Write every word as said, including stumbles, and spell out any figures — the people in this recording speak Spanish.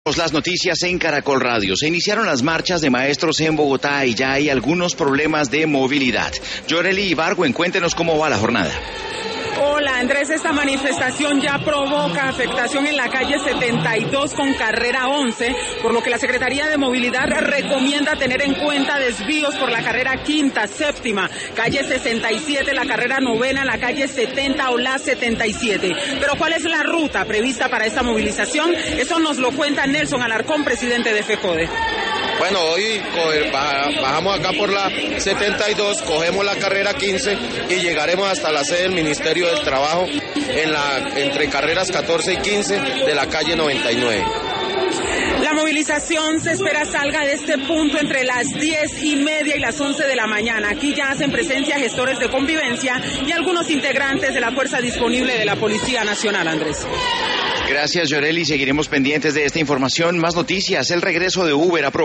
Las noticias en Caracol Radio. Se iniciaron las marchas de maestros en Bogotá y ya hay algunos problemas de movilidad. Yoreli Ibargüen, cuéntenos cómo va la jornada. Hola Andrés, esta manifestación ya provoca afectación en la calle setenta y dos con carrera once, por lo que la Secretaría de Movilidad recomienda tener en cuenta desvíos por la carrera quinta, séptima, calle sesenta y siete, la carrera novena, la calle setenta o la setenta y siete. Pero ¿cuál es la ruta prevista para esta movilización? Eso nos lo cuenta Nelson Alarcón, presidente de FECODE. Bueno, hoy bajamos acá por la setenta y dos, cogemos la carrera quince y llegaremos hasta la sede del Ministerio del Trabajo en la, entre carreras catorce y quince de la calle noventa y nueve. La movilización se espera salga de este punto entre las diez y media y las once de la mañana. Aquí ya hacen presencia gestores de convivencia y algunos integrantes de la fuerza disponible de la Policía Nacional, Andrés. Gracias, Yoreli. Seguiremos pendientes de esta información. Más noticias. El regreso de Uber a